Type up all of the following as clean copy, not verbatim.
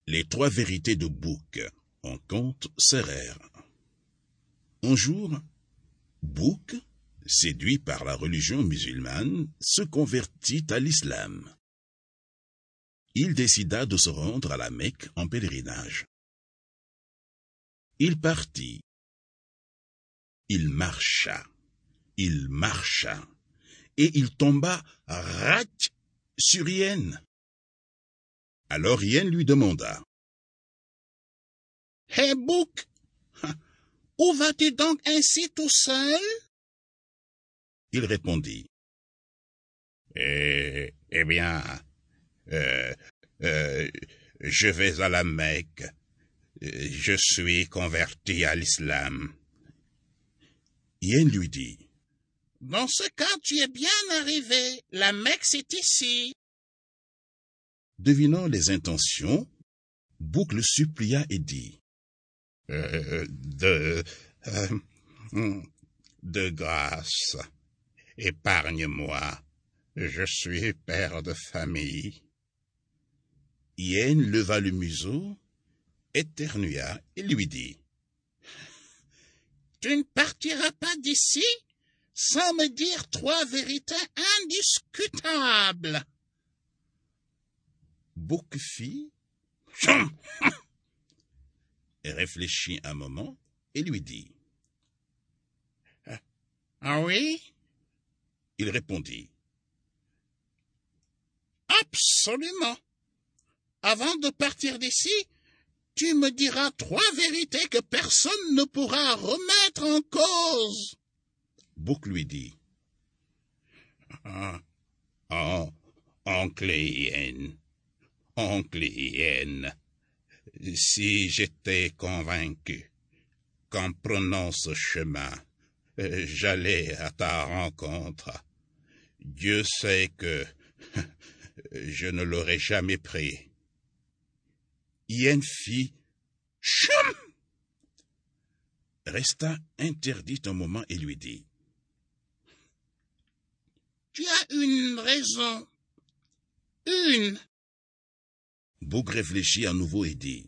Les 3 vérités de Bouc en conte serrère. Un jour, Bouc, séduit par la religion musulmane, se convertit à l'islam. Il décida de se rendre à la Mecque en pèlerinage. Il partit. Il marcha, et il tomba rac sur Yen. Alors Yen lui demanda: « Hé Bouc, où vas-tu donc ainsi tout seul ?» Il répondit: « Eh bien, je vais à la Mecque. Je suis converti à l'islam. » Yen lui dit: « Dans ce cas, tu es bien arrivé. La Mecque, c'est ici. » Devinant les intentions, Bouc le supplia et dit: De grâce, épargne-moi. Je suis père de famille. » Yen leva le museau, éternua et lui dit: « Tu ne partiras pas d'ici sans me dire 3 vérités indiscutables. » Bouc fit et réfléchit un moment et lui dit: « Ah oui ?» Il répondit: « Absolument. Avant de partir d'ici, tu me diras 3 vérités que personne ne pourra remettre en cause. » Bouc lui dit: « Oncle Yen, si j'étais convaincu qu'en prenant ce chemin, j'allais à ta rencontre, Dieu sait que je ne l'aurais jamais pris. » Yen fit chum, resta interdit un moment et lui dit: « Tu as une raison. Une. » Bouc réfléchit à nouveau et dit: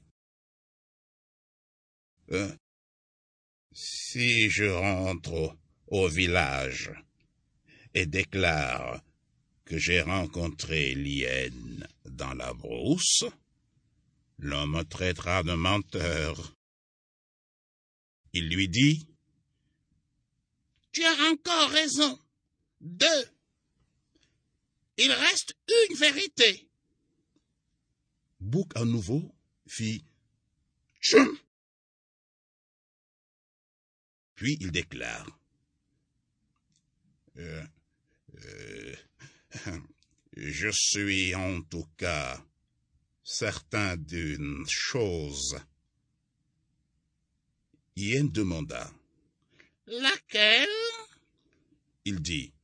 « Si je rentre au village et déclare que j'ai rencontré l'hyène dans la brousse, l'on me traitera de menteur. » Il lui dit: « Tu as encore raison. 2. Il reste une vérité. » Bouc à nouveau fit tchum. Puis il déclare: je suis en tout cas certain d'une chose. » Yen demanda: « Laquelle ?» Il dit: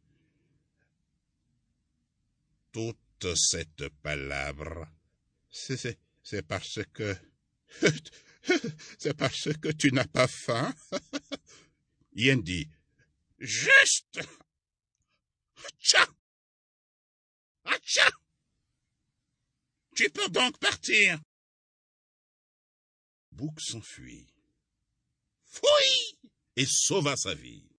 « Toute cette palabre, c'est parce que c'est parce que tu n'as pas faim. » Yen dit: « Juste. Atcha! Atcha! Tu peux donc partir. » Bouc s'enfuit, fouille, et sauva sa vie.